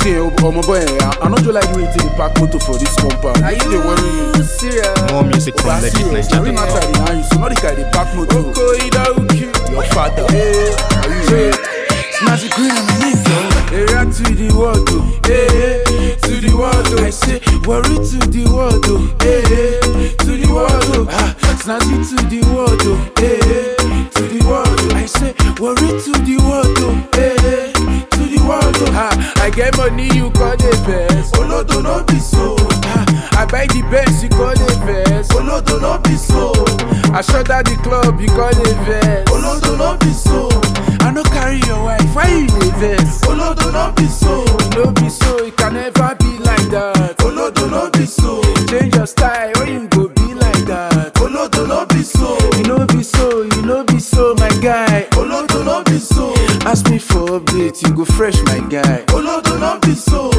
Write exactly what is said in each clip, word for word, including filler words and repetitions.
Okay, oh my boy, I know you like the way you take the park motor for this compound. Are you worry? serious? More music from Legit I Nigeria. don't matter the now you so not the guy the park motor. Okay, that will kill Your father. Hey, are you ready? Snazzy Green on my name, yo. Area to the world, oh. Hey, hey, to the world, oh. I say, worry to the world, oh. Hey, hey, to the world, oh. Ah, Snazzy to the world, oh. Hey, hey, to the world, oh. I say, worry to the world, oh. Hey, hey, to the world, oh. Ah, I get money, you call the best. Oh, no, do not be so. Ah, I buy the best, you call the best. Oh, no, do not be so. I shut at the club, you call the best. Oh, no, do not be so. I no carry your wife, why you dey vex? Oh no, do not be so. No be so, it can never be like that. Oh no, do not be so. Change your style, or you go be like that. Oh no, do not be so. You no be so, you no be so, my guy. Oh no, do not be so. Ask me for update, you go fresh, my guy. Oh no, do not be so.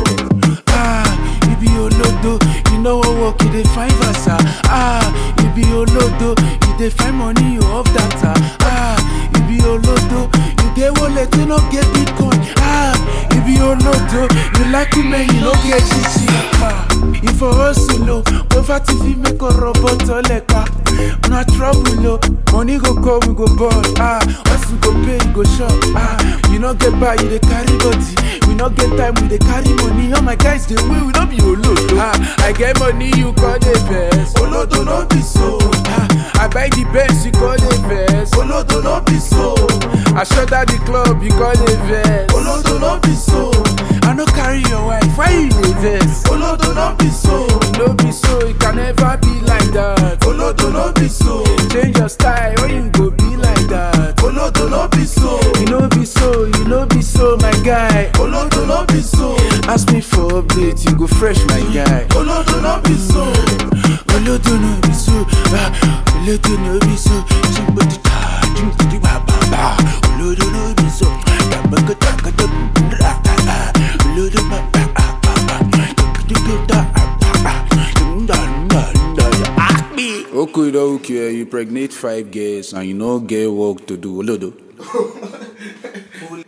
Ah, you be olodo, you know what work, you dey find versa. Ah, you be olodo, you dey find money, you off data. Ah, you be olodo. Get wallet, you no get Bitcoin. Ah, you be on lotto. You like it, man, you no get chichi. Ah, if for hustle, low, poverty fi make a robot or like no trouble, low. Money go come, we go ball. Ah, once we go pay, we go shop. Ah, you no get by, you dey carry body. We no get time, we dey carry money. All my guys, they win, we no be olodo. Ah, I get money, you call the best. Olodo no be so. Ah, I buy the best, you call the best. Olodo no be so. I shut at the club, you call the vest. Oh no, do not be so. I no carry your wife, why you dey vex? Oh no, do not be so. No be so, it can never be like that. Oh no, do not be so. Change your style, or you go be like that. Oh no, do not be so. You no be so, you no be so, my guy. Oh no, do not be so. Ask me for update, you go fresh, my guy. Oh no, do not be so. Oh no, do not be so. Oh no, do not be so. Somebody touch, somebody ba ba ba. Okay, okay, you pregnate five girls and you no get work to do.